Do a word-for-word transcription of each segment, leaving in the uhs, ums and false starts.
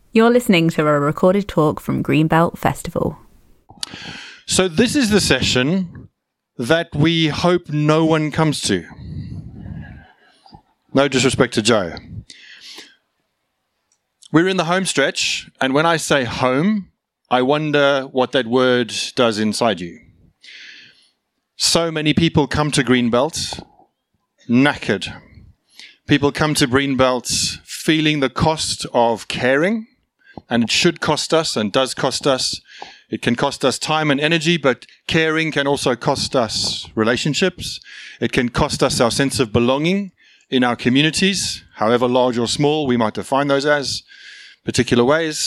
You're listening to a recorded talk from Greenbelt Festival. So this is the session that we hope no one comes to. No disrespect to Joe. We're in the home stretch, and when I say home, I wonder what that word does inside you. So many people come to Greenbelt knackered. People come to Greenbelt feeling the cost of caring, and it should cost us and does cost us. It can cost us time and energy, but caring can also cost us relationships. It can cost us our sense of belonging in our communities, however large or small we might define those as, particular ways.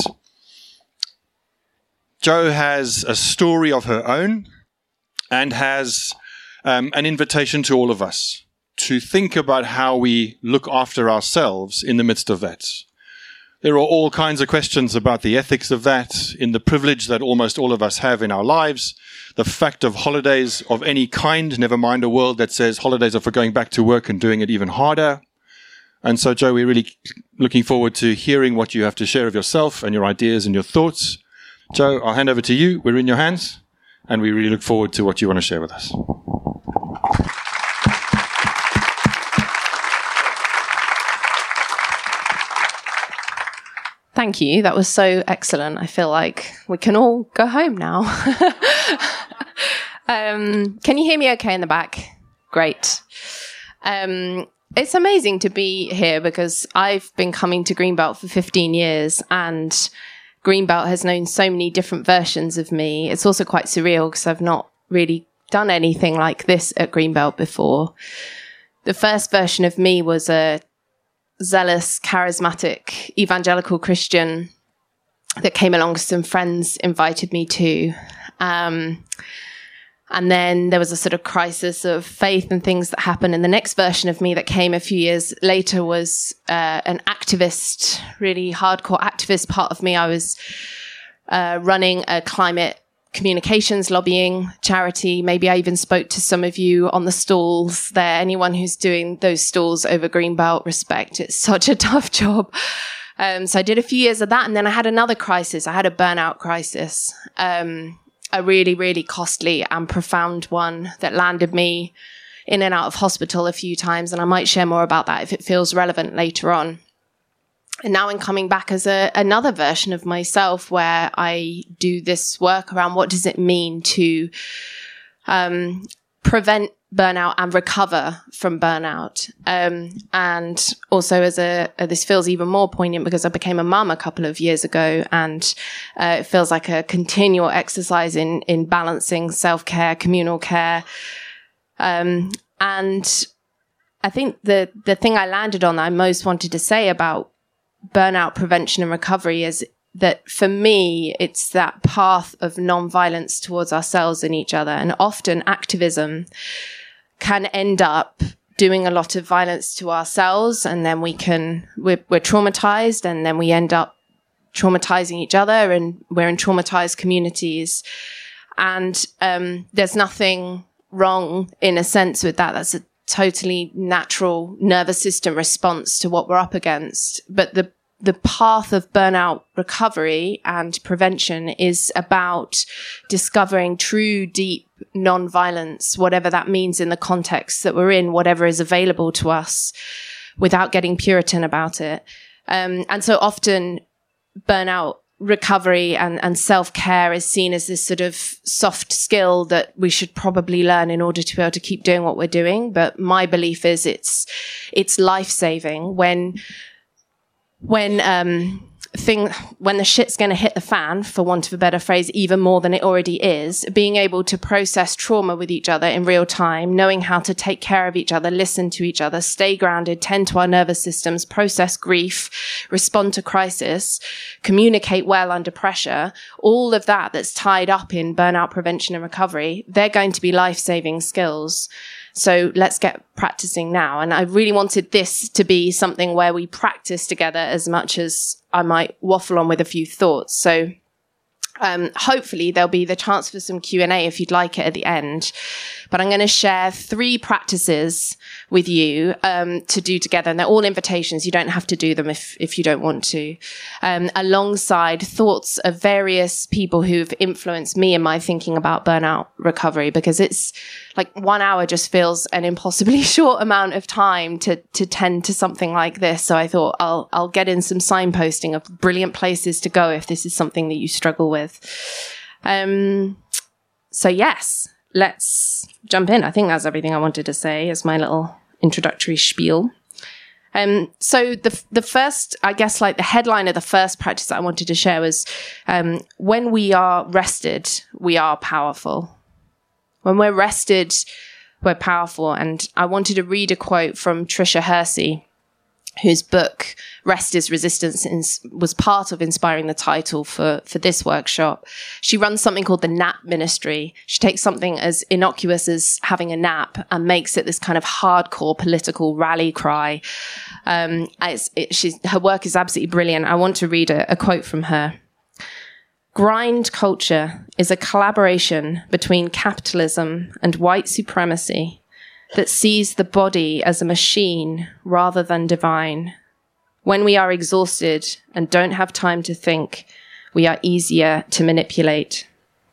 Jo has a story of her own and has um, an invitation to all of us to think about how we look after ourselves in the midst of that. There are all kinds of questions about the ethics of that, in the privilege that almost all of us have in our lives, the fact of holidays of any kind, never mind a world that says holidays are for going back to work and doing it even harder. And so, Jo, we're really looking forward to hearing what you have to share of yourself and your ideas and your thoughts. Jo, I'll hand over to you. We're in your hands, and we really look forward to what you want to share with us. Thank you. That was so excellent. I feel like we can all go home now. um, can you hear me okay in the back? Great. Um, it's amazing to be here because I've been coming to Greenbelt for fifteen years, and Greenbelt has known so many different versions of me. It's also quite surreal because I've not really done anything like this at Greenbelt before. The first version of me was a zealous, charismatic, evangelical Christian that came along, some friends invited me to. Um, and then there was a sort of crisis of faith and things that happened. And the next version of me that came a few years later was uh, an activist, really hardcore activist part of me. I was uh, running a climate communications lobbying charity. Maybe I even spoke to some of you on the stalls there. Anyone who's doing those stalls over Greenbelt, respect. It's such a tough job. Um, so I did a few years of that, and then I had another crisis. I had a burnout crisis, um, a really, really costly and profound one that landed me in and out of hospital a few times, and I might share more about that if it feels relevant later on. And now I'm coming back as a, another version of myself where I do this work around what does it mean to um, prevent burnout and recover from burnout. Um, and also as a, uh, this feels even more poignant because I became a mum a couple of years ago, and uh, it feels like a continual exercise in, in balancing self-care, communal care. Um, and I think the, the thing I landed on that I most wanted to say about burnout prevention and recovery is that for me, it's that path of non-violence towards ourselves and each other. And often activism can end up doing a lot of violence to ourselves, and then we can, we're, we're traumatized, and then we end up traumatizing each other, and we're in traumatized communities. And um, there's nothing wrong in a sense with that. That's a totally natural nervous system response to what we're up against. But the the path of burnout recovery and prevention is about discovering true, deep non-violence, whatever that means in the context that we're in, whatever is available to us, without getting Puritan about it. Um, and so often burnout recovery and, and self-care is seen as this sort of soft skill that we should probably learn in order to be able to keep doing what we're doing. But my belief is it's, it's life-saving when, when, um, thing, when the shit's going to hit the fan, for want of a better phrase, even more than it already is, being able to process trauma with each other in real time, knowing how to take care of each other, listen to each other, stay grounded, tend to our nervous systems, process grief, respond to crisis, communicate well under pressure, all of that that's tied up in burnout prevention and recovery, they're going to be life-saving skills. So let's get practicing now. And I really wanted this to be something where we practice together as much as I might waffle on with a few thoughts. So Um, hopefully there'll be the chance for some Q and A if you'd like it at the end. But I'm going to share three practices with you um, to do together. And they're all invitations. You don't have to do them if, if you don't want to. Um, alongside thoughts of various people who've influenced me in my thinking about burnout recovery, because it's like one hour just feels an impossibly short amount of time to, to tend to something like this. So I thought I'll, I'll get in some signposting of brilliant places to go if this is something that you struggle with. Um, so yes, let's jump in. I think that's everything I wanted to say as my little introductory spiel. Um, so the the first, I guess, like the headline of the first practice that I wanted to share was, um, when we are rested, we are powerful. When we're rested, we're powerful. And I wanted to read a quote from Tricia Hersey, whose book, Rest is Resistance, ins- was part of inspiring the title for, for this workshop. She runs something called the Nap Ministry. She takes something as innocuous as having a nap and makes it this kind of hardcore political rally cry. Um, it's, it, she's, her work is absolutely brilliant. I want to read a, a quote from her. Grind culture is a collaboration between capitalism and white supremacy that sees the body as a machine rather than divine. When we are exhausted and don't have time to think, we are easier to manipulate.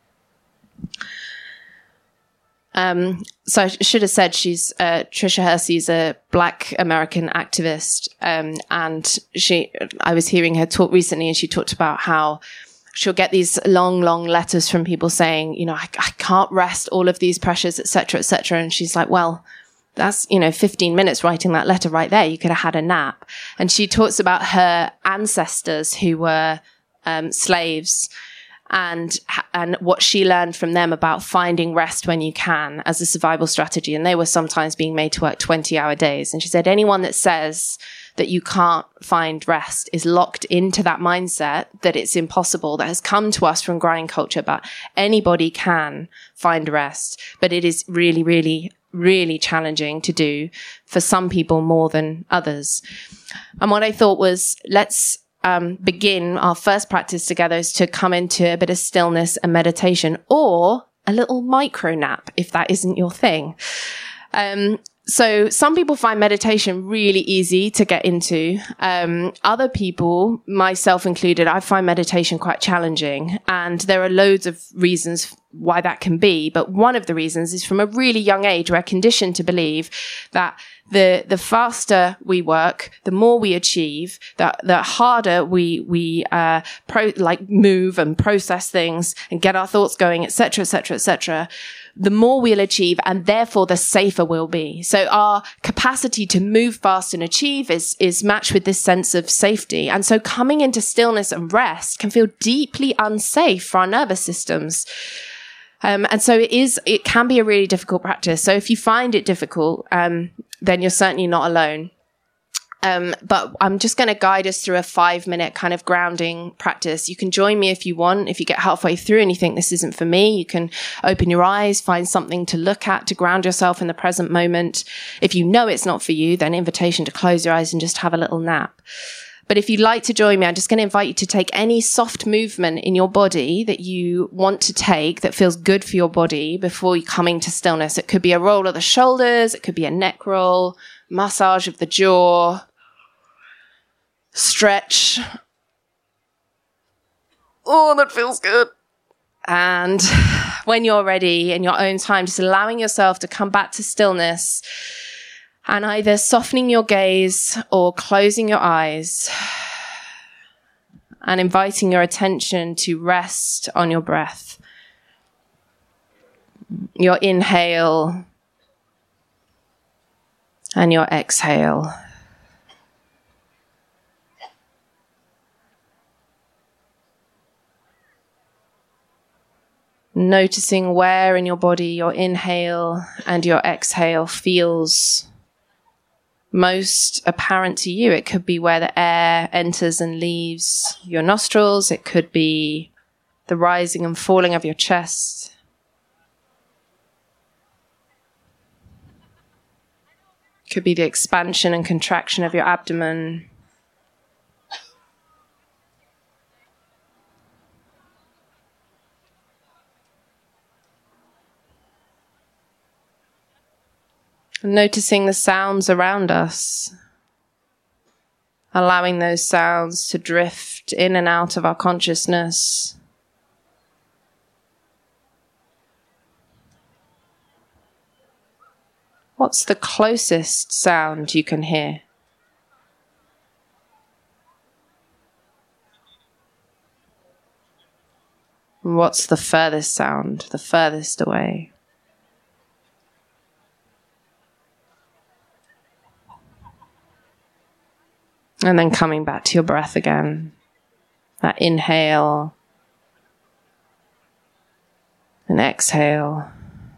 Um, so I should have said she's, uh, Tricia Hersey's a Black American activist. Um, and she, I was hearing her talk recently and she talked about how she'll get these long, long letters from people saying, you know, I, I can't rest, all of these pressures, et cetera, et cetera. And she's like, well, that's, you know, fifteen minutes writing that letter right there. You could have had a nap. And she talks about her ancestors who were um, slaves and and what she learned from them about finding rest when you can as a survival strategy. And they were sometimes being made to work twenty hour days. And she said, anyone that says that you can't find rest is locked into that mindset that it's impossible, that has come to us from grind culture, but anybody can find rest. But it is really, really, really challenging to do for some people more than others. And what I thought was, let's um, begin our first practice together is to come into a bit of stillness and meditation, or a little micro nap if that isn't your thing. Um, So some people find meditation really easy to get into. Um, other people, myself included, I find meditation quite challenging. And there are loads of reasons why that can be. But one of the reasons is from a really young age, we're conditioned to believe that the the faster we work, the more we achieve, the, the harder we we uh, pro, like move and process things and get our thoughts going, et cetera, et cetera, et cetera, the more we'll achieve, and therefore the safer we'll be. So our capacity to move fast and achieve is, is matched with this sense of safety. And so coming into stillness and rest can feel deeply unsafe for our nervous systems. Um, and so it is, it can be a really difficult practice. So if you find it difficult, um, then you're certainly not alone. Um, but I'm just going to guide us through a five minute kind of grounding practice. You can join me if you want. If you get halfway through and you think this isn't for me, you can open your eyes, find something to look at, to ground yourself in the present moment. If you know it's not for you, then invitation to close your eyes and just have a little nap. But if you'd like to join me, I'm just going to invite you to take any soft movement in your body that you want to take that feels good for your body before you coming to stillness. It could be a roll of the shoulders. It could be a neck roll, massage of the jaw, stretch. Oh, that feels good. And when you're ready in your own time, just allowing yourself to come back to stillness and either softening your gaze or closing your eyes and inviting your attention to rest on your breath. Your inhale and your exhale. Noticing where in your body your inhale and your exhale feels most apparent to you. It could be where the air enters and leaves your nostrils. It could be the rising and falling of your chest. It could be the expansion and contraction of your abdomen. Noticing the sounds around us, allowing those sounds to drift in and out of our consciousness. What's the closest sound you can hear? And what's the furthest sound, the furthest away? And then coming back to your breath again. That inhale and exhale.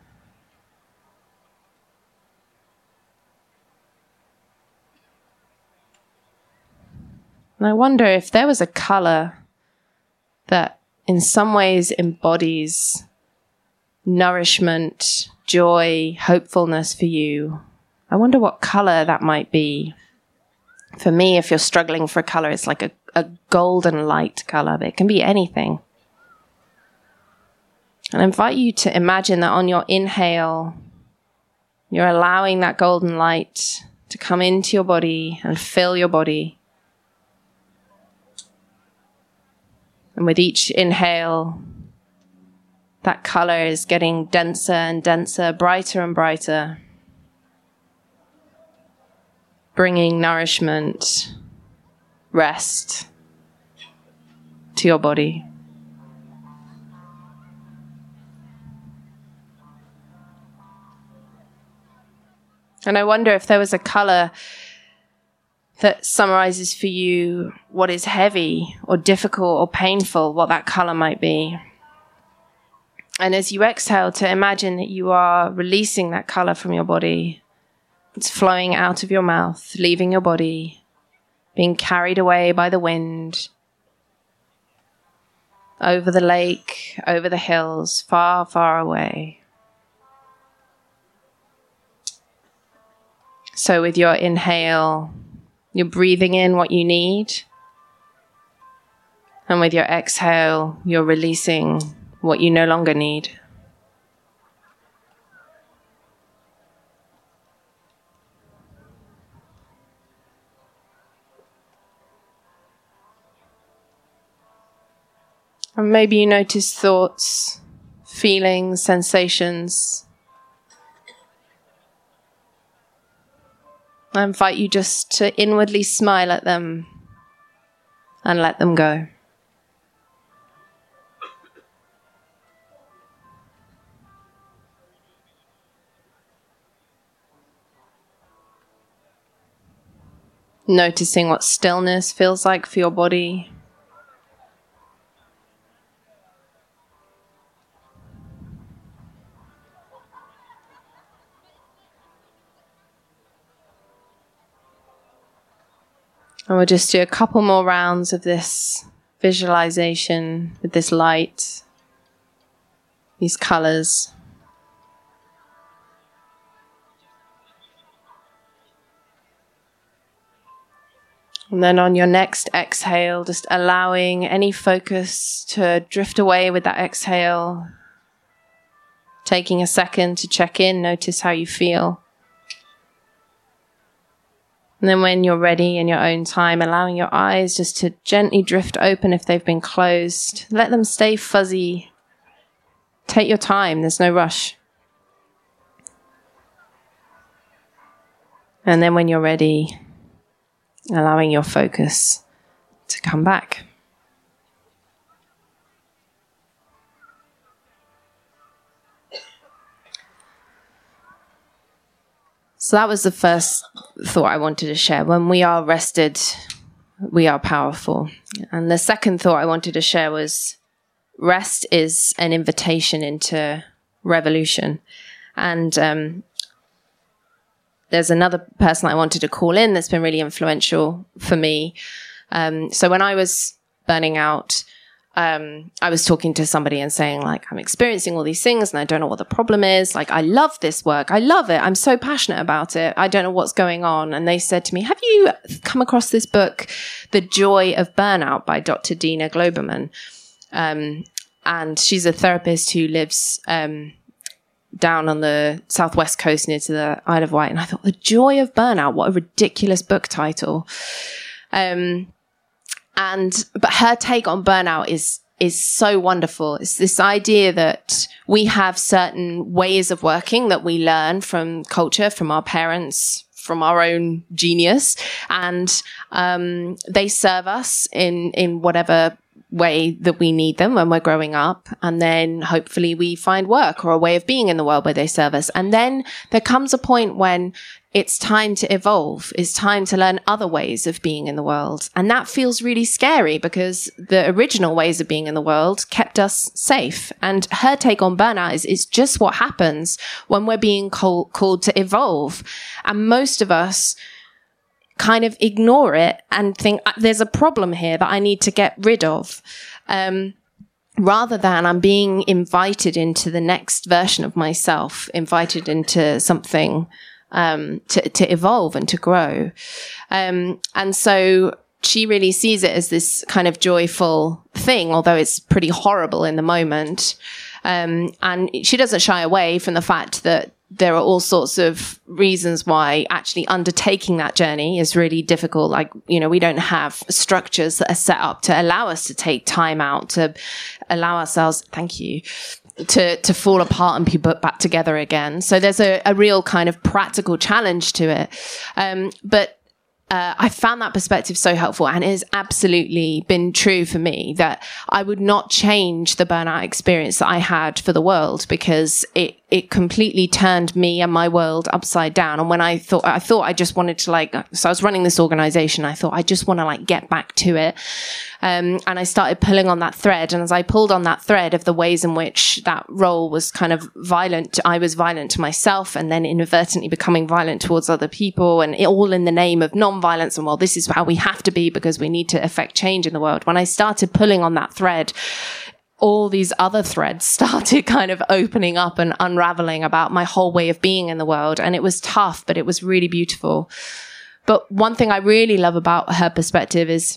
And I wonder if there was a color that in some ways embodies nourishment, joy, hopefulness for you. I wonder what color that might be. For me, if you're struggling for a color, it's like a, a golden light color, but it can be anything. And I invite you to imagine that on your inhale, you're allowing that golden light to come into your body and fill your body. And with each inhale, that color is getting denser and denser, brighter and brighter, bringing nourishment, rest to your body. And I wonder if there was a color that summarizes for you what is heavy or difficult or painful, what that color might be. And as you exhale, to imagine that you are releasing that color from your body. It's flowing out of your mouth, leaving your body, being carried away by the wind, over the lake, over the hills, far, far away. So with your inhale, you're breathing in what you need. And with your exhale, you're releasing what you no longer need. And maybe you notice thoughts, feelings, sensations. I invite you just to inwardly smile at them and let them go. Noticing what stillness feels like for your body. And we'll just do a couple more rounds of this visualization with this light, these colors. And then on your next exhale, just allowing any focus to drift away with that exhale. Taking a second to check in, notice how you feel. And then when you're ready in your own time, allowing your eyes just to gently drift open if they've been closed. Let them stay fuzzy. Take your time, there's no rush. And then when you're ready, allowing your focus to come back. So that was the first thought I wanted to share. When we are rested, we are powerful. And the second thought I wanted to share was rest is an invitation into revolution. And um, there's another person I wanted to call in that's been really influential for me. Um, so when I was burning out, Um, I was talking to somebody and saying, like, I'm experiencing all these things and I don't know what the problem is. Like, I love this work. I love it. I'm so passionate about it. I don't know what's going on. And they said to me, have you come across this book, The Joy of Burnout by Doctor Dina Globerman? Um, and she's a therapist who lives um, down on the southwest coast near to the Isle of Wight. And I thought, The Joy of Burnout, what a ridiculous book title. Um, and, but her take on burnout is, is so wonderful. It's this idea that we have certain ways of working that we learn from culture, from our parents, from our own genius, and um, they serve us in in whatever way that we need them when we're growing up. And then hopefully we find work or a way of being in the world where they serve us. And then there comes a point when it's time to evolve. It's time to learn other ways of being in the world. And that feels really scary because the original ways of being in the world kept us safe. And her take on burnout is it's just what happens when we're being call- called to evolve. And most of us kind of ignore it and think there's a problem here that I need to get rid of. Um, rather than I'm being invited into the next version of myself, invited into something Um, to, to evolve and to grow. Um, and so she really sees it as this kind of joyful thing, although it's pretty horrible in the moment. Um, and she doesn't shy away from the fact that there are all sorts of reasons why actually undertaking that journey is really difficult. Like, you know, we don't have structures that are set up to allow us to take time out, to allow ourselves, thank you, to, to fall apart and be put back together again. So there's a, a real kind of practical challenge to it. Um, but Uh, I found that perspective so helpful, and it has absolutely been true for me that I would not change the burnout experience that I had for the world, because it, it completely turned me and my world upside down. And when I thought, I thought I just wanted to like, so I was running this organization. I thought I just want to like get back to it. Um, and I started pulling on that thread. And as I pulled on that thread of the ways in which that role was kind of violent, I was violent to myself and then inadvertently becoming violent towards other people, and it all in the name of non-violence. And well, this is how we have to be because we need to affect change in the world. When I started pulling on that thread, all these other threads started kind of opening up and unraveling about my whole way of being in the world. And it was tough, but it was really beautiful. But one thing I really love about her perspective is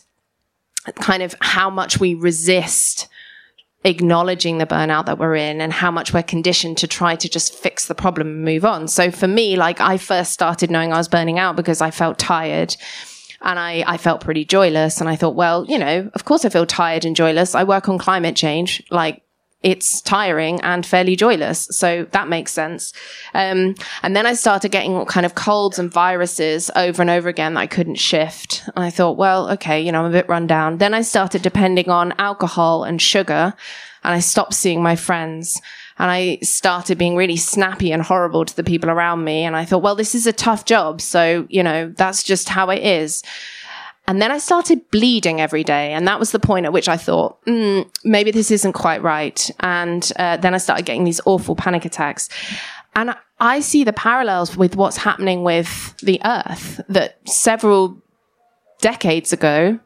kind of how much we resist acknowledging the burnout that we're in and how much we're conditioned to try to just fix the problem and move on. So for me, like I first started knowing I was burning out because I felt tired and I, I felt pretty joyless. And I thought, well, you know, of course I feel tired and joyless. I work on climate change. Like, it's tiring and fairly joyless. So that makes sense. Um, and then I started getting kind of colds and viruses over and over again that I couldn't shift. And I thought, well, okay, you know, I'm a bit run down. Then I started depending on alcohol and sugar, and I stopped seeing my friends. And I started being really snappy and horrible to the people around me. And I thought, well, this is a tough job. So, you know, that's just how it is. And then I started bleeding every day. And that was the point at which I thought, mm, maybe this isn't quite right. And uh, then I started getting these awful panic attacks. And I see the parallels with what's happening with the Earth, that several decades ago,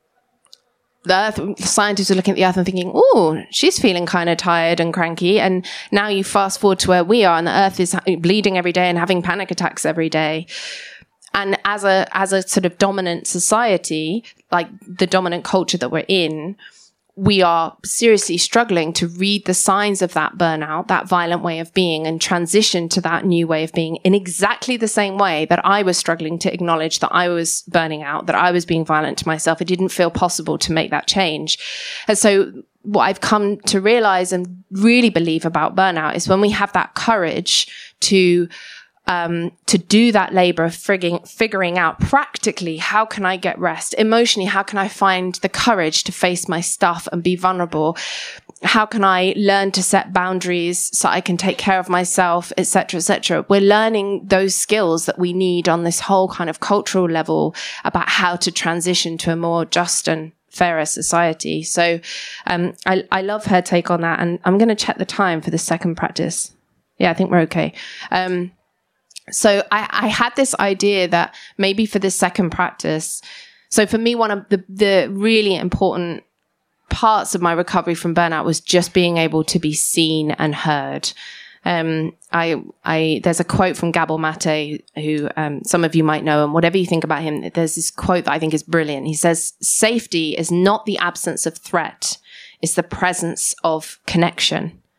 the Earth, the scientists are looking at the Earth and thinking, oh, she's feeling kind of tired and cranky. And now you fast forward to where we are, and the Earth is bleeding every day and having panic attacks every day. And as a as a sort of dominant society, like the dominant culture that we're in, we are seriously struggling to read the signs of that burnout, that violent way of being, and transition to that new way of being in exactly the same way that I was struggling to acknowledge that I was burning out, that I was being violent to myself. It didn't feel possible to make that change. And so what I've come to realize and really believe about burnout is when we have that courage to Um, to do that labor of figuring, figuring out practically, how can I get rest? Emotionally, how can I find the courage to face my stuff and be vulnerable? How can I learn to set boundaries so I can take care of myself, et cetera, et cetera? We're learning those skills that we need on this whole kind of cultural level about how to transition to a more just and fairer society. So um, I, I love her take on that. And I'm going to check the time for the second practice. Yeah, I think we're okay. Um, So I, I had this idea that maybe for this second practice, so for me, one of the, the really important parts of my recovery from burnout was just being able to be seen and heard. Um, I, I, there's a quote from Gabor Mate, who um, some of you might know, and whatever you think about him, there's this quote that I think is brilliant. He says, "Safety is not the absence of threat, it's the presence of connection,"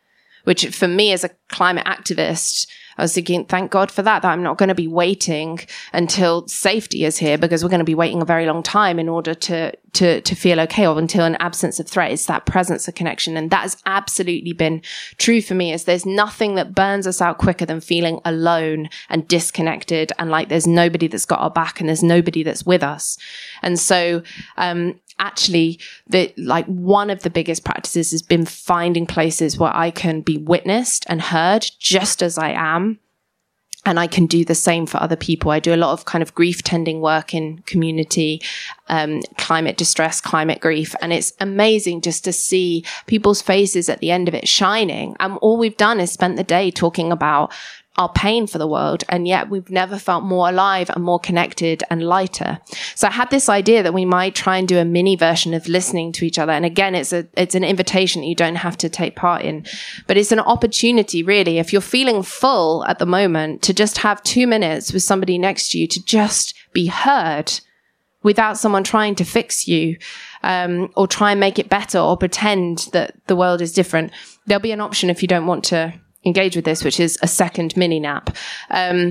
which for me as a climate activist, I was thinking, thank God for that, that I'm not going to be waiting until safety is here, because we're going to be waiting a very long time in order to, to, to feel okay, or until an absence of threat. It's that presence of connection. And that has absolutely been true for me, is there's nothing that burns us out quicker than feeling alone and disconnected and like there's nobody that's got our back and there's nobody that's with us. And so, um, actually, the like one of the biggest practices has been finding places where I can be witnessed and heard just as I am. And I can do the same for other people. I do a lot of kind of grief tending work in community, um, climate distress, climate grief. And it's amazing just to see people's faces at the end of it shining. And all we've done is spent the day talking about our pain for the world, and yet we've never felt more alive and more connected and lighter. So I had this idea that we might try and do a mini version of listening to each other. And again, it's a it's an invitation that you don't have to take part in, but it's an opportunity, really, if you're feeling full at the moment, to just have two minutes with somebody next to you, to just be heard without someone trying to fix you, um, or try and make it better, or pretend that the world is different. There'll be an option if you don't want to engage with this, which is a second mini nap. Um,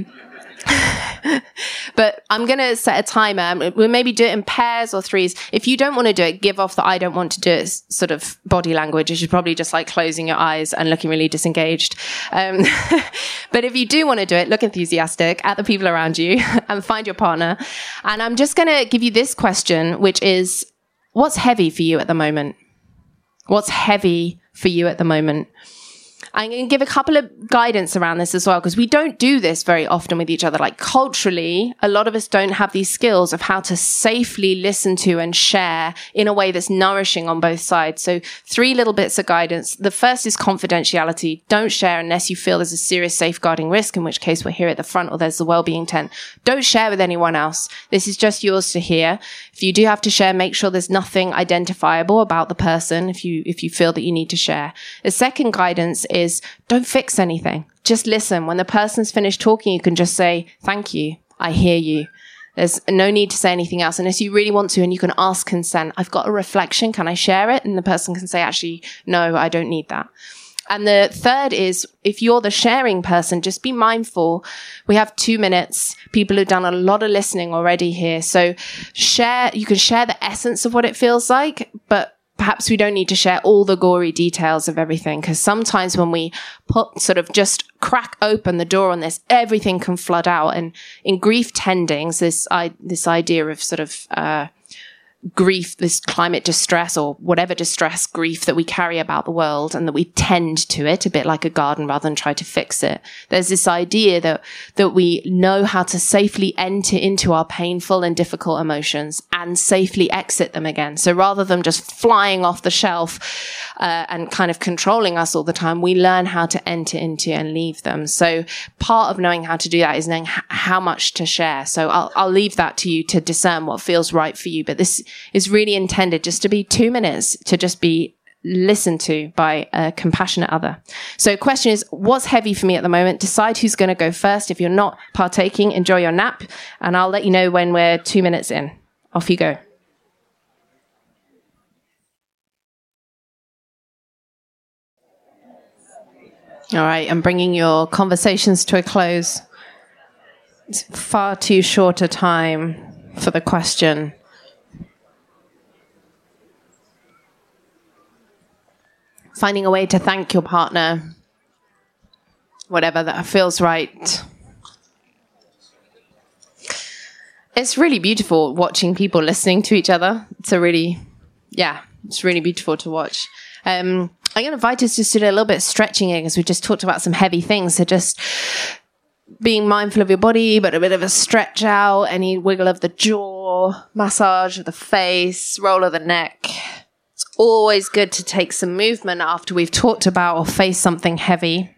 but I'm going to set a timer. We'll maybe do it in pairs or threes. If you don't want to do it, give off the I don't want to do it sort of body language. It's probably just like closing your eyes and looking really disengaged. Um, but if you do want to do it, look enthusiastic at the people around you and find your partner. And I'm just going to give you this question, which is, what's heavy for you at the moment? What's heavy for you at the moment? I'm going to give a couple of guidance around this as well, because we don't do this very often with each other. Like culturally, a lot of us don't have these skills of how to safely listen to and share in a way that's nourishing on both sides. So three little bits of guidance. The first is confidentiality. Don't share unless you feel there's a serious safeguarding risk, in which case we're here at the front, or there's the wellbeing tent. Don't share with anyone else. This is just yours to hear. If you do have to share, make sure there's nothing identifiable about the person if you, if you feel that you need to share. The second guidance is Is don't fix anything. Just listen. When the person's finished talking, you can just say, thank you. I hear you. There's no need to say anything else unless you really want to, and you can ask consent. I've got a reflection. Can I share it? And the person can say, actually, no, I don't need that. And the third is, if you're the sharing person, just be mindful. We have two minutes. People have done a lot of listening already here. So share, you can share the essence of what it feels like, but perhaps we don't need to share all the gory details of everything, because sometimes when we put sort of just crack open the door on this, everything can flood out. And in grief tendings, this I, this idea of sort of uh, grief, this climate distress, or whatever distress, grief that we carry about the world, and that we tend to it a bit like a garden rather than try to fix it. There's this idea that that we know how to safely enter into our painful and difficult emotions and safely exit them again. So rather than just flying off the shelf uh, and kind of controlling us all the time, we learn how to enter into and leave them. So part of knowing how to do that is knowing h- how much to share. So I'll, I'll leave that to you to discern what feels right for you. But this is really intended just to be two minutes to just be listened to by a compassionate other. So question is, what's heavy for me at the moment? Decide who's going to go first. If you're not partaking, enjoy your nap, and I'll let you know when we're two minutes in. Off you go. All right, I'm bringing your conversations to a close. It's far too short a time for the question. Finding a way to thank your partner, whatever that feels right. It's really beautiful watching people listening to each other. It's a really, yeah, it's really beautiful to watch. Um, I'm going to invite us just to do a little bit of stretching here, because we just talked about some heavy things. So just being mindful of your body, but a bit of a stretch out, any wiggle of the jaw, massage of the face, roll of the neck. It's always good to take some movement after we've talked about or faced something heavy.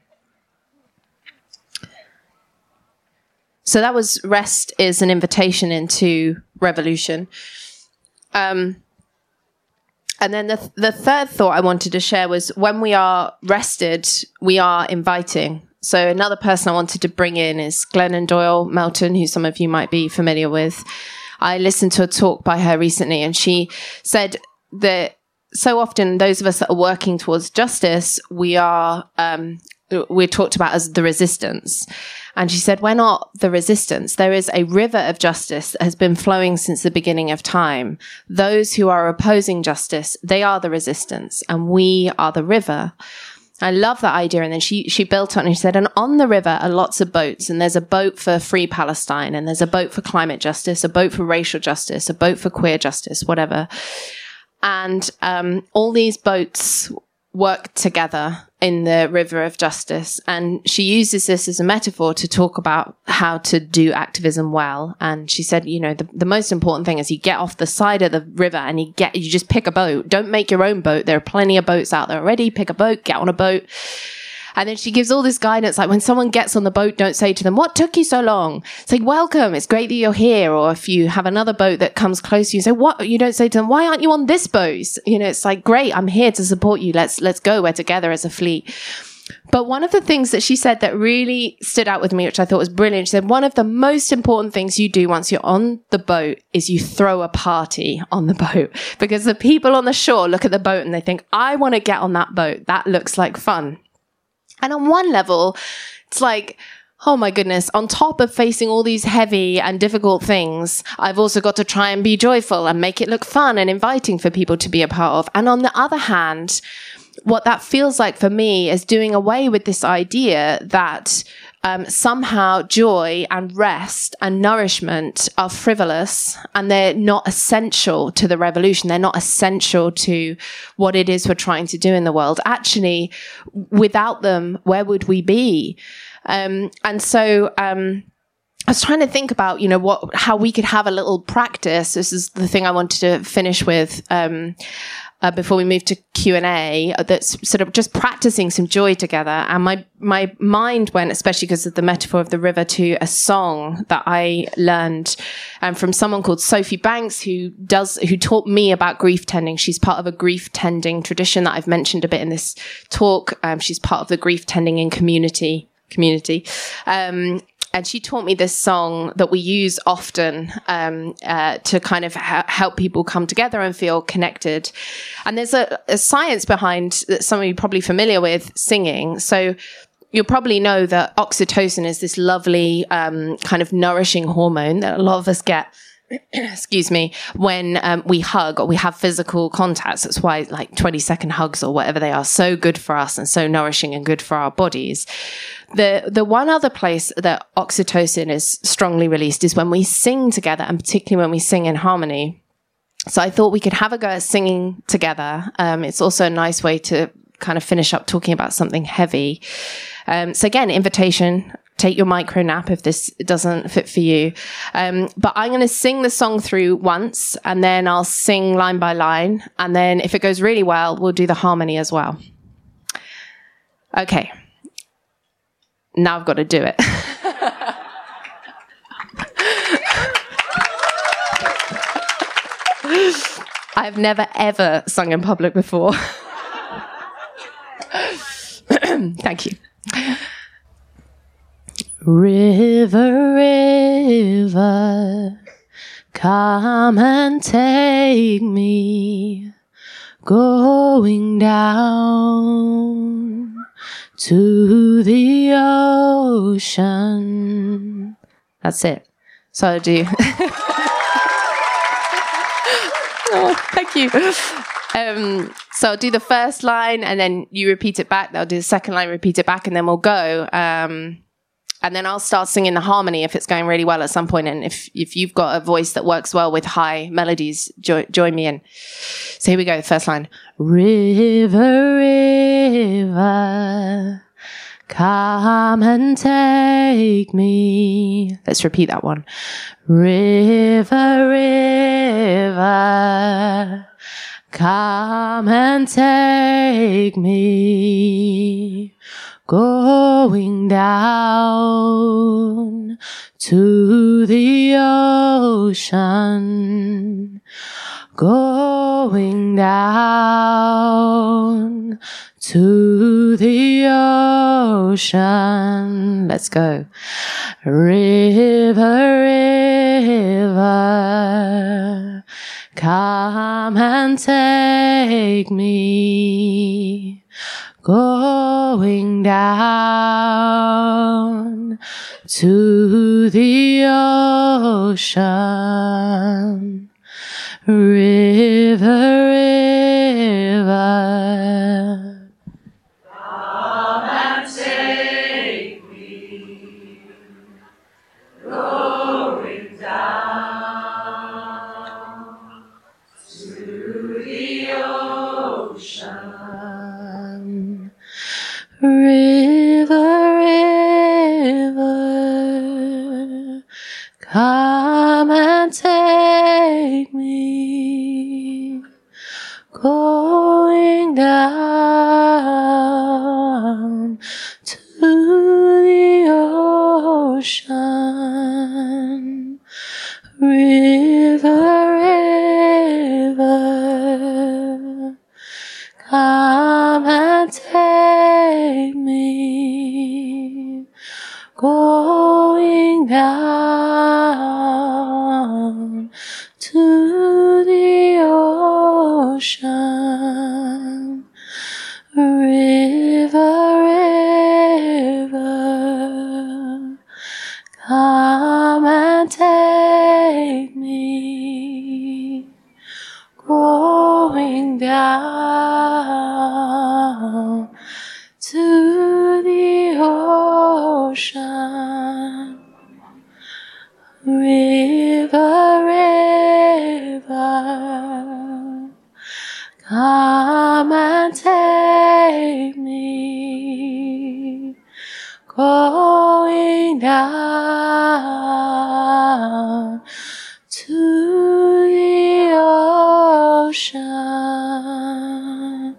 So that was rest is an invitation into revolution. Um, and then the the third thought I wanted to share was, when we are rested, we are inviting. So another person I wanted to bring in is Glennon Doyle Melton, who some of you might be familiar with. I listened to a talk by her recently, and she said that so often those of us that are working towards justice, we are, um, we're talked about as the resistance. And she said, we're not the resistance. There is a river of justice that has been flowing since the beginning of time. Those who are opposing justice, they are the resistance, and we are the river. I love that idea. And then she, she built on it and she said, and on the river are lots of boats, and there's a boat for free Palestine, and there's a boat for climate justice, a boat for racial justice, a boat for queer justice, whatever. And um, all these boats work together in the river of justice. And she uses this as a metaphor to talk about how to do activism well. And she said, you know, the, the most important thing is you get off the side of the river and you get, you just pick a boat. Don't make your own boat. There are plenty of boats out there already. Pick a boat, get on a boat. And then she gives all this guidance, like when someone gets on the boat, don't say to them, what took you so long? Say, welcome, it's great that you're here. Or if you have another boat that comes close to you, say, what? You don't say to them, why aren't you on this boat? You know, it's like, great, I'm here to support you. Let's, let's go. We're together as a fleet. But one of the things that she said that really stood out with me, which I thought was brilliant, she said, one of the most important things you do once you're on the boat is you throw a party on the boat. Because the people on the shore look at the boat and they think, I want to get on that boat. That looks like fun. And on one level, it's like, oh my goodness, on top of facing all these heavy and difficult things, I've also got to try and be joyful and make it look fun and inviting for people to be a part of. And on the other hand, what that feels like for me is doing away with this idea that um, somehow joy and rest and nourishment are frivolous and they're not essential to the revolution. They're not essential to what it is we're trying to do in the world. Actually, without them, where would we be? Um, and so, um, I was trying to think about, you know, what, how we could have a little practice. This is the thing I wanted to finish with, um, Uh, before we move to Q and A, uh, that's sort of just practicing some joy together. And my, my mind went, especially because of the metaphor of the river, to a song that I learned um, from someone called Sophie Banks, who does, who taught me about grief tending. She's part of a grief tending tradition that I've mentioned a bit in this talk. Um, she's part of the grief tending in community, community. Um, And she taught me this song that we use often um, uh, to kind of ha- help people come together and feel connected. And there's a, a science behind that some of you are probably familiar with singing. So you'll probably know that oxytocin is this lovely um, kind of nourishing hormone that a lot of us get, excuse me, when um, we hug or we have physical contacts. That's why like twenty second hugs or whatever they are so good for us and so nourishing and good for our bodies. The the one other place that oxytocin is strongly released is when we sing together, and particularly when we sing in harmony. So I thought we could have a go at singing together. Um, it's also a nice way to kind of finish up talking about something heavy. Um, so again, invitation. Take your micro nap if this doesn't fit for you. Um, but I'm going to sing the song through once, and then I'll sing line by line. And then if it goes really well, we'll do the harmony as well. Okay. Now I've got to do it. I've never, ever sung in public before. Thank you. River, river, come and take me, going down to the ocean. That's it. So I'll do. Oh, thank you. Um, so I'll do the first line and then you repeat it back. I'll do the second line, repeat it back, and then we'll go. Um, And then I'll start singing the harmony if it's going really well at some point. And if, if you've got a voice that works well with high melodies, jo- join me in. So here we go. The first line. River, river, come and take me. Let's repeat that one. River, river, come and take me, going down to the ocean, going down to the ocean. Let's go. River, river, come Come and take me, going down to the ocean. River, river, come and take me, going down to the ocean. River, river, come and take me, going down to the ocean. River, river, come and take me, going down to the ocean. River, river, come and take me, going down to the ocean. River, river, come and take me, going down to the ocean.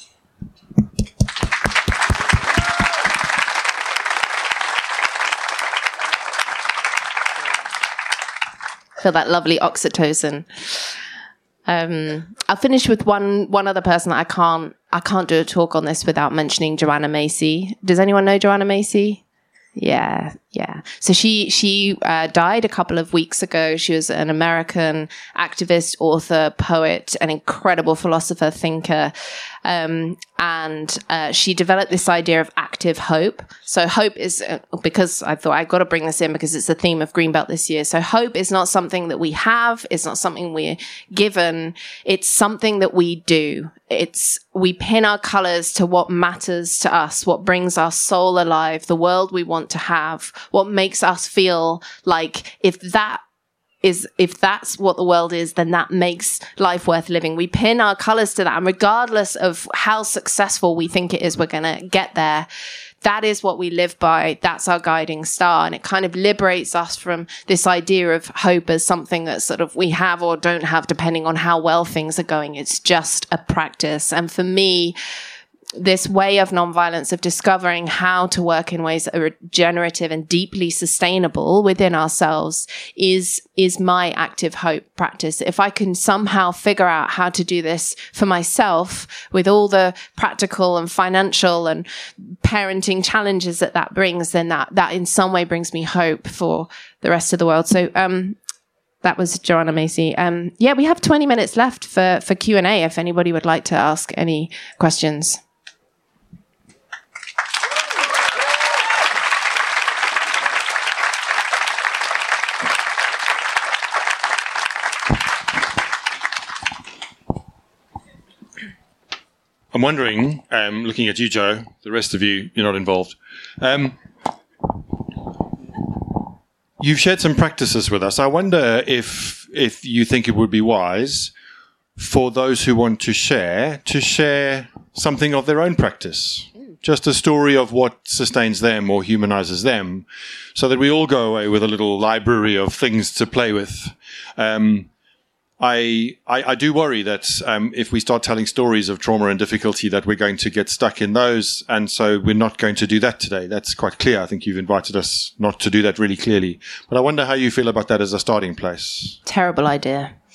Feel that lovely oxytocin. Um, I'll finish with one one other person that I can't I can't do a talk on this without mentioning Joanna Macy. Does anyone know Joanna Macy? Yeah, yeah. So she she uh, died a couple of weeks ago. She was an American activist, author, poet, an incredible philosopher, thinker. Um, and uh, she developed this idea of active hope. So hope is, uh, because I thought I got to bring this in because it's the theme of Greenbelt this year. So hope is not something that we have. It's not something we're given. It's something that we do. It's, we pin our colors to what matters to us, what brings our soul alive, the world we want to have, what makes us feel like if that is, if that's what the world is, then that makes life worth living. We pin our colors to that. And regardless of how successful we think it is, we're going to get there. That is what we live by. That's our guiding star. And it kind of liberates us from this idea of hope as something that sort of we have or don't have, depending on how well things are going. It's just a practice. And for me, this way of nonviolence, of discovering how to work in ways that are regenerative and deeply sustainable within ourselves is, is my active hope practice. If I can somehow figure out how to do this for myself with all the practical and financial and parenting challenges that that brings, then that, that in some way brings me hope for the rest of the world. So, um, that was Joanna Macy. Um, yeah, we have twenty minutes left for, for Q and A if anybody would like to ask any questions. I'm wondering, um, looking at you, Joe, the rest of you, you're not involved. Um, you've shared some practices with us. I wonder if if you think it would be wise for those who want to share, to share something of their own practice. Just a story of what sustains them or humanizes them, so that we all go away with a little library of things to play with. Um, I, I, I do worry that um, if we start telling stories of trauma and difficulty, that we're going to get stuck in those. And so we're not going to do that today. That's quite clear. I think you've invited us not to do that really clearly. But I wonder how you feel about that as a starting place. Terrible idea.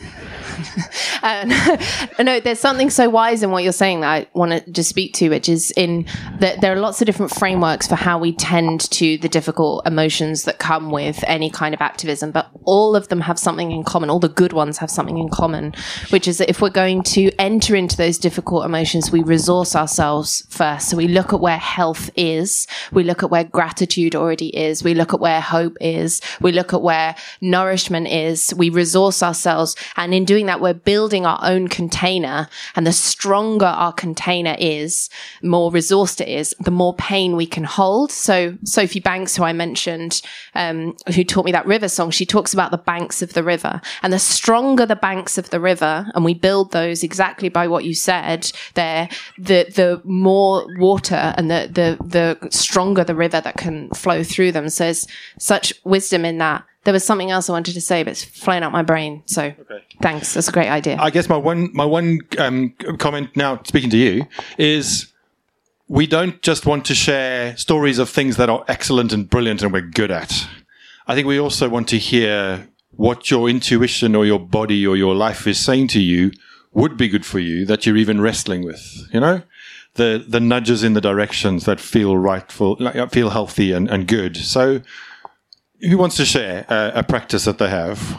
uh, no, there's something so wise in what you're saying that I want to just speak to, which is in that there are lots of different frameworks for how we tend to the difficult emotions that come with any kind of activism, but all of them have something in common. All the good ones have something in common, which is that if we're going to enter into those difficult emotions, we resource ourselves first. So we look at where health is, we look at where gratitude already is, we look at where hope is, we look at where nourishment is, we resource ourselves, and in doing that, we're building our own container, and the stronger our container is, more resourced it is, the more pain we can hold. So Sophie Banks, who I mentioned, um, who taught me that river song, she talks about the banks of the river, and the stronger the banks of the river, and we build those exactly by what you said there, the the more water and the the the stronger the river that can flow through them. So there's such wisdom in that. There was something else I wanted to say, but it's flown out my brain. So okay. Thanks. That's a great idea. I guess my one my one um, comment now, speaking to you, is we don't just want to share stories of things that are excellent and brilliant and we're good at. I think we also want to hear what your intuition or your body or your life is saying to you would be good for you, that you're even wrestling with, you know? The the nudges in the directions that feel rightful, feel healthy and, and good. So who wants to share a, a practice that they have?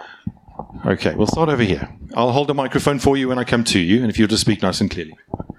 Okay, we'll start over here. I'll hold the microphone for you when I come to you, and if you'll just speak nice and clearly.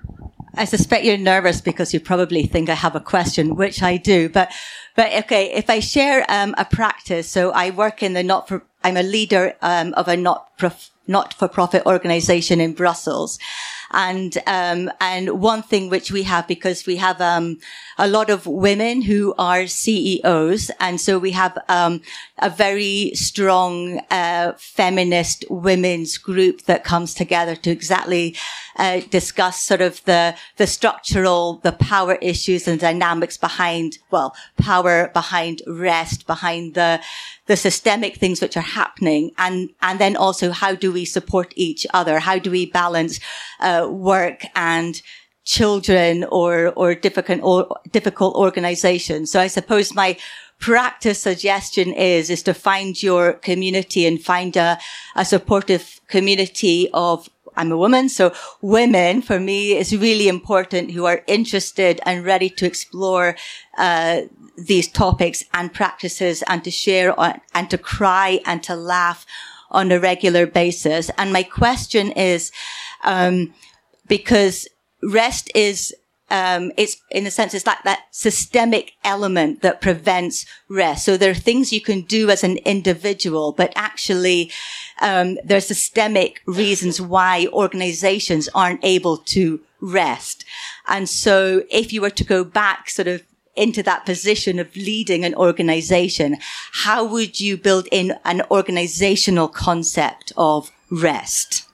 I suspect you're nervous because you probably think I have a question, which I do. But, but okay, if I share um, a practice, so I work in the not for, I'm a leader um, of a not prof, not-for-profit organization in Brussels. And, um, and one thing which we have, because we have, um, a lot of women who are C E Os. And so we have, um, a very strong, uh, feminist women's group that comes together to exactly, uh, discuss sort of the, the structural, the power issues and dynamics behind, well, power behind rest, behind the, the systemic things which are happening, and and then also how do we support each other? How do we balance uh, work and children or or difficult or difficult organizations? So I suppose my practice suggestion is is to find your community and find a, a supportive community of. I'm a woman, so women for me is really important who are interested and ready to explore uh these topics and practices and to share on, and to cry and to laugh on a regular basis. And my question is, um, because rest is, um, it's in a sense, it's like that systemic element that prevents rest. So there are things you can do as an individual, but actually, um, there are systemic reasons why organizations aren't able to rest. And so if you were to go back sort of into that position of leading an organization, how would you build in an organizational concept of rest?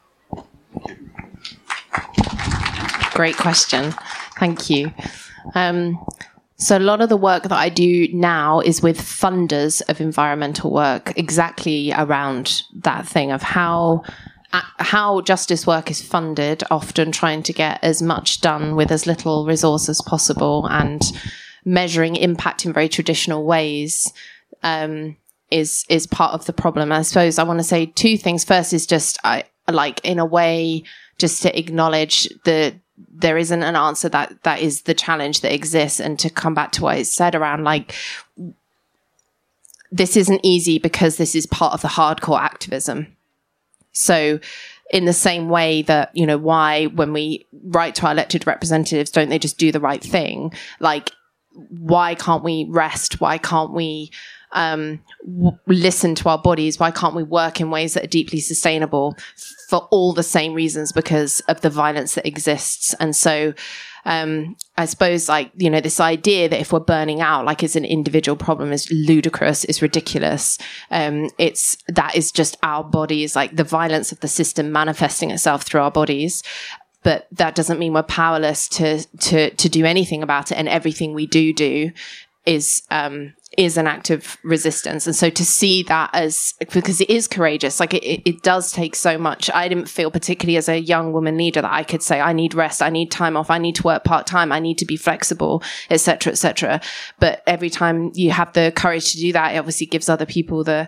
Great question. Thank you. Um, so a lot of the work that I do now is with funders of environmental work, exactly around that thing of how how justice work is funded, often trying to get as much done with as little resource as possible, and measuring impact in very traditional ways um, is is part of the problem. I suppose I want to say two things. First is just I like in a way just to acknowledge that there isn't an answer that that is the challenge that exists, and to come back to what I said around like this isn't easy because this is part of the hardcore activism. So in the same way that, you know, why when we write to our elected representatives, don't they just do the right thing? Like, why can't we rest? Why can't we um, w- listen to our bodies? Why can't we work in ways that are deeply sustainable for all the same reasons, because of the violence that exists? And so um, I suppose, like, you know, this idea that if we're burning out, like it's an individual problem is ludicrous, is ridiculous. Um, it's, that is just our bodies, like the violence of the system manifesting itself through our bodies. But that doesn't mean we're powerless to, to, to do anything about it. And everything we do do is, um, is an act of resistance. And so to see that as, because it is courageous, like it, it, it does take so much. I didn't feel particularly as a young woman leader that I could say, I need rest, I need time off, I need to work part-time, I need to be flexible, et cetera, et cetera. But every time you have the courage to do that, it obviously gives other people the,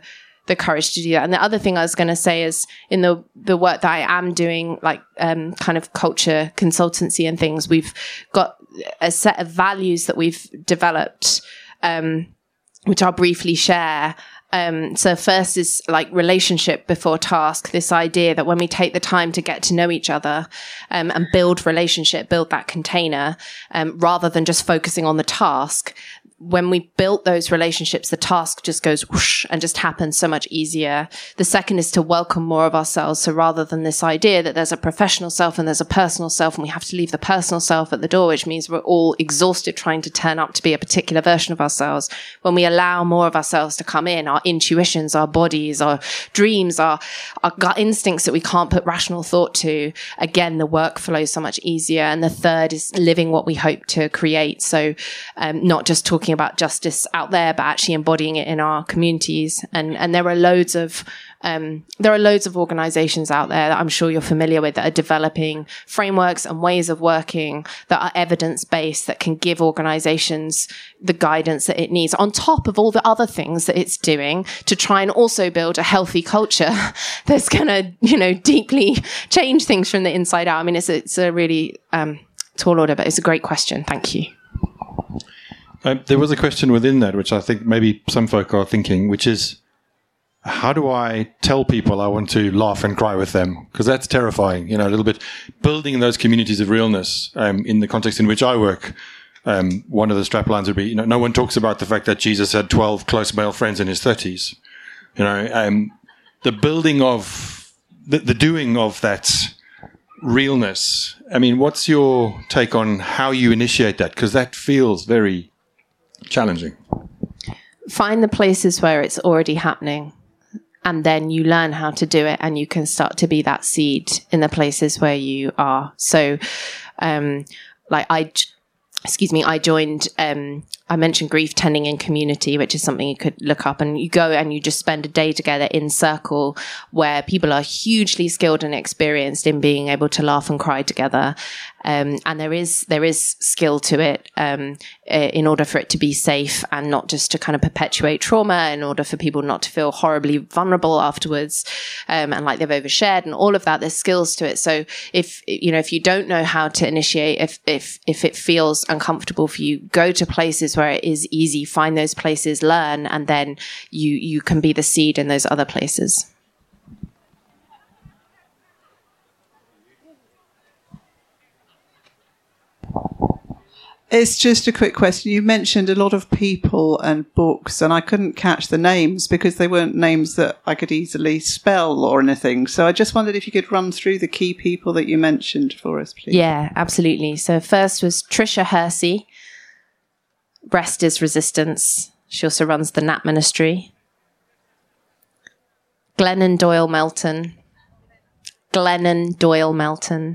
the courage to do that. And the other thing I was going to say is in the, the work that I am doing, like um, kind of culture consultancy and things, we've got a set of values that we've developed, um, which I'll briefly share. Um, so first is like relationship before task, this idea that when we take the time to get to know each other um, and build relationship, build that container, um, rather than just focusing on the task, when we built those relationships, the task just goes whoosh and just happens so much easier. The second is to welcome more of ourselves. So rather than this idea that there's a professional self and there's a personal self and we have to leave the personal self at the door, which means we're all exhausted trying to turn up to be a particular version of ourselves. When we allow more of ourselves to come in, our intuitions, our bodies, our dreams, our, our gut instincts that we can't put rational thought to, again, the work flows so much easier. And the third is living what we hope to create. So um, not just talking about justice out there, but actually embodying it in our communities. And, and there are loads of, um, there are loads of organizations out there that I'm sure you're familiar with that are developing frameworks and ways of working that are evidence-based, that can give organizations the guidance that it needs on top of all the other things that it's doing to try and also build a healthy culture that's going to, you know, deeply change things from the inside out. I mean, it's a, it's a really, um, tall order, but it's a great question. Thank you. Um, there was a question within that, which I think maybe some folk are thinking, which is, how do I tell people I want to laugh and cry with them? Because that's terrifying, you know, a little bit. Building those communities of realness um, in the context in which I work, um, one of the straplines would be, you know, no one talks about the fact that Jesus had twelve close male friends in his thirties. You know, um, the building of, the, the doing of that realness. I mean, what's your take on how you initiate that? Because that feels very challenging. Find the places where it's already happening, and then you learn how to do it, and you can start to be that seed in the places where you are. So, um, like I, excuse me, I joined, um, I mentioned grief tending in community, which is something you could look up, and you go and you just spend a day together in circle where people are hugely skilled and experienced in being able to laugh and cry together. Um, and there is, there is skill to it, um, in order for it to be safe and not just to kind of perpetuate trauma, in order for people not to feel horribly vulnerable afterwards, um, and like they've overshared and all of that. There's skills to it. So if, you know, if you don't know how to initiate, if, if, if it feels uncomfortable for you, go to places where it is easy, find those places, learn, and then you, you can be the seed in those other places. It's just a quick question. You mentioned a lot of people and books, and I couldn't catch the names because they weren't names that I could easily spell or anything. So I just wondered if you could run through the key people that you mentioned for us, please. Yeah, absolutely. So first was Tricia Hersey. Rest is Resistance. She also runs the Nat Ministry. Glennon Doyle Melton. Glennon Doyle Melton.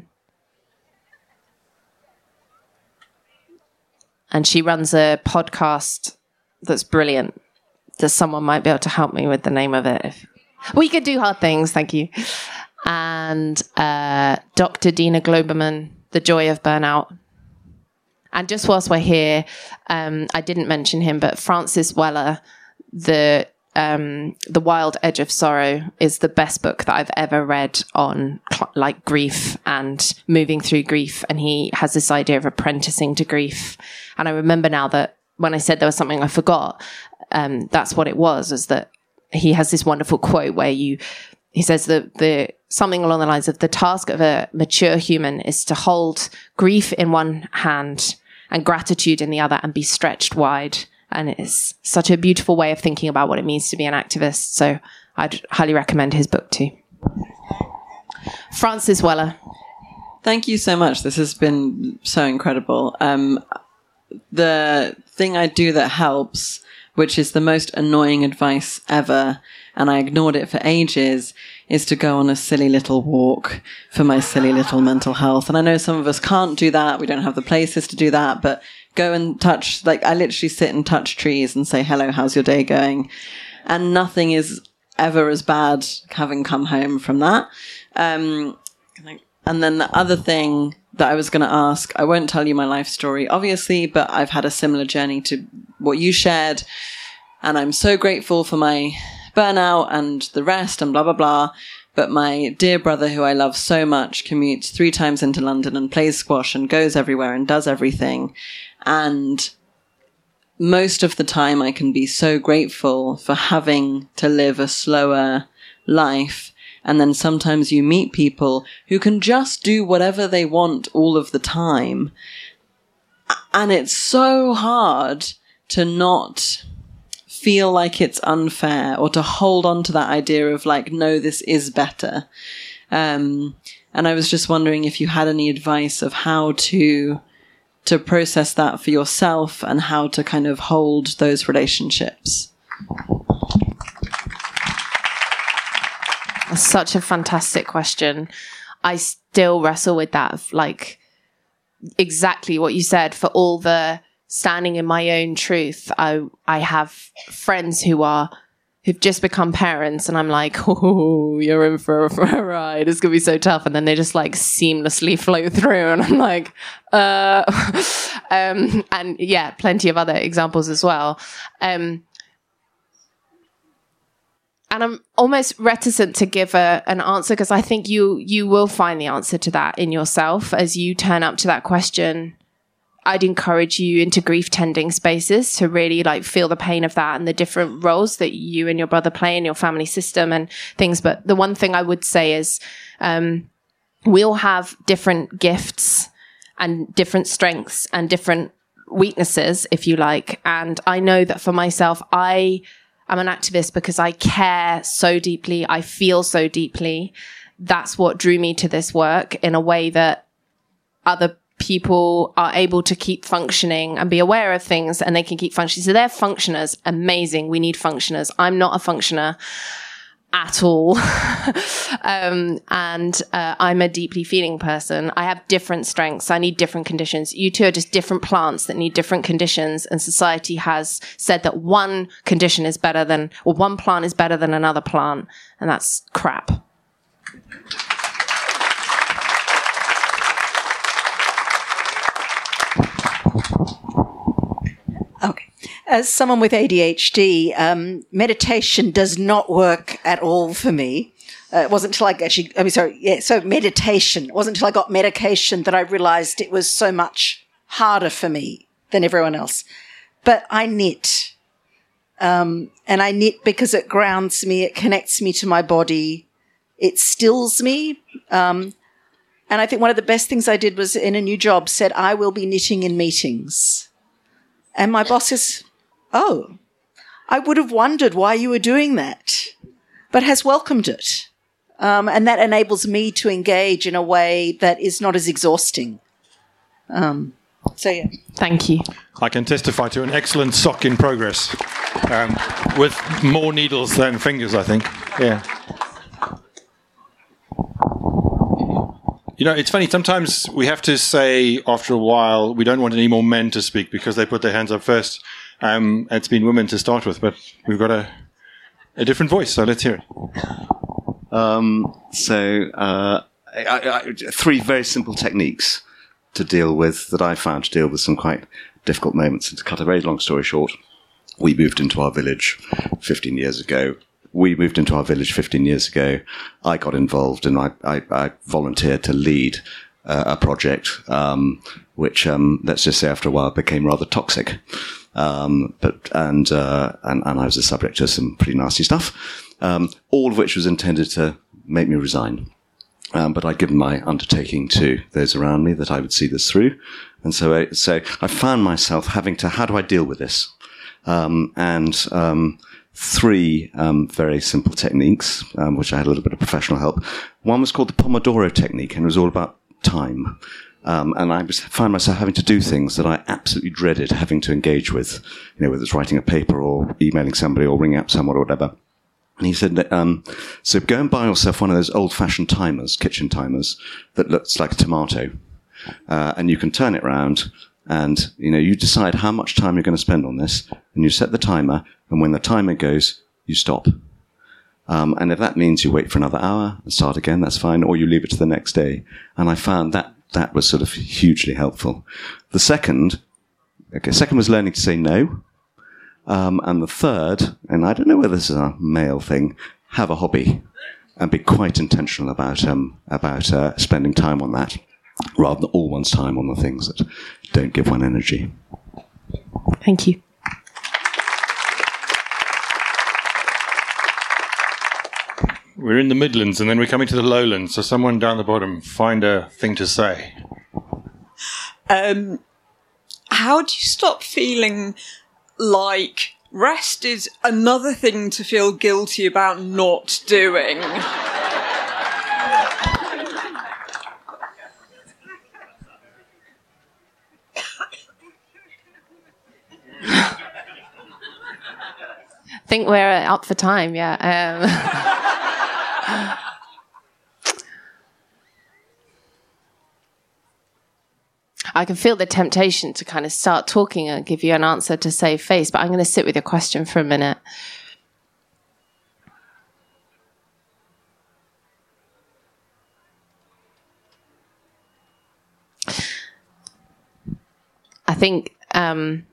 And she runs a podcast that's brilliant. That someone might be able to help me with the name of it. If we could do hard things, thank you. And uh, Doctor Dina Globerman, The Joy of Burnout. And just whilst we're here, um, I didn't mention him, but Francis Weller, the um, The Wild Edge of Sorrow, is the best book that I've ever read on cl- like grief and moving through grief. And he has this idea of apprenticing to grief. And I remember now that when I said there was something I forgot, um, that's what it was, is that he has this wonderful quote where you, he says that the, something along the lines of the task of a mature human is to hold grief in one hand and gratitude in the other and be stretched wide. And it's such a beautiful way of thinking about what it means to be an activist. So I'd highly recommend his book too. Francis Weller. Thank you so much. This has been so incredible. Um, the thing I do that helps, which is the most annoying advice ever, and I ignored it for ages, is to go on a silly little walk for my silly little mental health. And I know some of us can't do that. We don't have the places to do that, but go and touch, like I literally sit and touch trees and say, hello, how's your day going? And nothing is ever as bad having come home from that. Um, and then the other thing that I was going to ask, I won't tell you my life story, obviously, but I've had a similar journey to what you shared. And I'm so grateful for my burnout and the rest and blah, blah, blah. But my dear brother, who I love so much, commutes three times into London and plays squash and goes everywhere and does everything. And most of the time I can be so grateful for having to live a slower life. And then sometimes you meet people who can just do whatever they want all of the time. And it's so hard to not feel like it's unfair or to hold on to that idea of like, no, this is better. Um, and I was just wondering if you had any advice of how to to process that for yourself and how to kind of hold those relationships. That's such a fantastic question. I still wrestle with that, of like exactly what you said. For all the standing in my own truth, I I have friends who are who've just become parents, and I'm like, oh, you're in for a, for a ride. It's gonna be so tough, and then they just like seamlessly flow through, and I'm like, uh, um, and yeah, plenty of other examples as well. Um, And I'm almost reticent to give a, an answer, because I think you you will find the answer to that in yourself as you turn up to that question. I'd encourage you into grief tending spaces to really like feel the pain of that and the different roles that you and your brother play in your family system and things. But the one thing I would say is um, we all have different gifts and different strengths and different weaknesses, if you like. And I know that for myself, I... I'm an activist because I care so deeply. I feel so deeply. That's what drew me to this work in a way that other people are able to keep functioning and be aware of things, and they can keep functioning. So they're functioners. Amazing. We need functioners. I'm not a functioner at all. um, and uh, I'm a deeply feeling person. I have different strengths. I need different conditions. You two are just different plants that need different conditions. And society has said that one condition is better than, or one plant is better than another plant. And that's crap. Okay. As someone with A D H D, um, meditation does not work at all for me. Uh, it wasn't until I actually, I mean, sorry, yeah, so meditation. It wasn't until I got medication that I realized it was so much harder for me than everyone else. But I knit. Um, and I knit because it grounds me, it connects me to my body, it stills me. Um, and I think one of the best things I did was in a new job said, I will be knitting in meetings. And my boss is, oh, I would have wondered why you were doing that, but has welcomed it. Um, and that enables me to engage in a way that is not as exhausting. Um, so, yeah. Thank you. I can testify to an excellent sock in progress um, with more needles than fingers, I think. Yeah. You know, it's funny, sometimes we have to say after a while we don't want any more men to speak because they put their hands up first. Um, it's been women to start with, but we've got a, a different voice, so let's hear it. Um, so, uh, I, I, three very simple techniques to deal with, that I found to deal with some quite difficult moments. And to cut a very long story short, we moved into our village fifteen years ago. We moved into our village fifteen years ago. I got involved and I, I, I volunteered to lead uh, a project, um, which, um, let's just say after a while became rather toxic. Um, but, and, uh, and, and I was the subject of some pretty nasty stuff, um, all of which was intended to make me resign. Um, but I'd given my undertaking to those around me that I would see this through. And so I, so I found myself having to, how do I deal with this? Um, and, um, three um, very simple techniques, um, which I had a little bit of professional help. One was called the Pomodoro technique, and it was all about time. Um, and I was, found myself having to do things that I absolutely dreaded having to engage with, you know, whether it's writing a paper or emailing somebody or ringing up someone or whatever. And he said, that, um, so go and buy yourself one of those old-fashioned timers, kitchen timers, that looks like a tomato. Uh, and you can turn it round, and, you know, you decide how much time you're going to spend on this, and you set the timer, and when the timer goes, you stop. Um, and if that means you wait for another hour and start again, that's fine, or you leave it to the next day. And I found that that was sort of hugely helpful. The second, okay, second was learning to say no. Um, and the third, and I don't know whether this is a male thing, have a hobby and be quite intentional about um, about uh, spending time on that, rather than all one's time on the things that don't give one energy. Thank you. We're in the Midlands and then we're coming to the Lowlands, so someone down the bottom, find a thing to say. Um, how do you stop feeling like rest is another thing to feel guilty about not doing? I think we're up for time, yeah. Um, I can feel the temptation to kind of start talking and give you an answer to save face, but I'm going to sit with your question for a minute. I think um,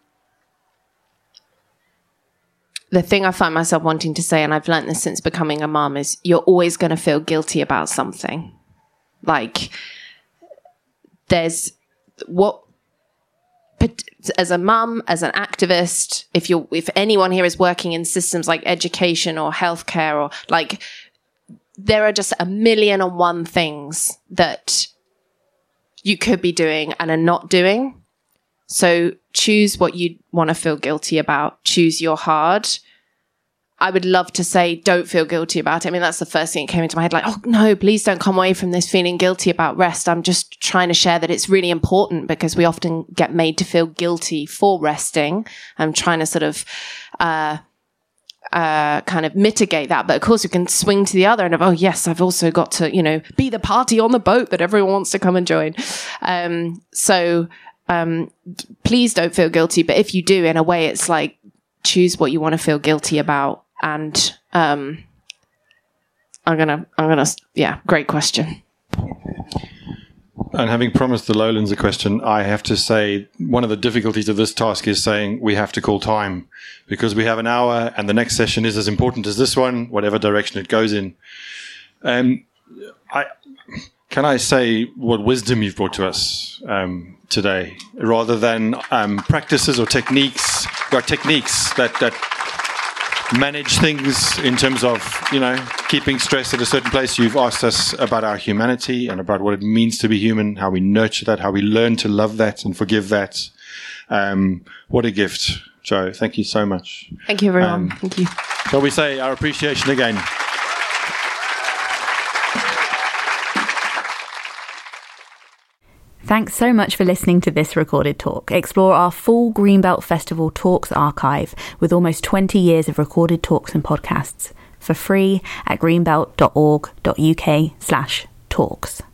the thing I find myself wanting to say, and I've learned this since becoming a mum, is you're always going to feel guilty about something. Like, there's what, as a mum, as an activist, if you're, if anyone here is working in systems like education or healthcare, or like, there are just a million and one things that you could be doing and are not doing. So choose what you want to feel guilty about. Choose your hard. I would love to say, don't feel guilty about it. I mean, that's the first thing that came into my head. Like, oh, no, please don't come away from this feeling guilty about rest. I'm just trying to share that it's really important, because we often get made to feel guilty for resting. I'm trying to sort of uh, uh, kind of mitigate that. But of course, we can swing to the other end of, oh, yes, I've also got to, you know, be the party on the boat that everyone wants to come and join. Um, so um, please don't feel guilty. But if you do, in a way, it's like, choose what you want to feel guilty about. And um, I'm gonna, I'm gonna, yeah, great question. And having promised the Lowlands a question, I have to say one of the difficulties of this task is saying we have to call time, because we have an hour and the next session is as important as this one, whatever direction it goes in. Um, I can I say what wisdom you've brought to us um, today, rather than um, practices or techniques, or techniques that that. manage things in terms of, you know, keeping stress at a certain place. You've asked us about our humanity and about what it means to be human, how we nurture that, how we learn to love that and forgive that. Um, what a gift, Jo. Thank you so much. Thank you, everyone. Um, Thank you. Shall we say our appreciation again? Thanks so much for listening to this recorded talk. Explore our full Greenbelt Festival Talks archive with almost twenty years of recorded talks and podcasts for free at greenbelt dot org dot uk slash talks.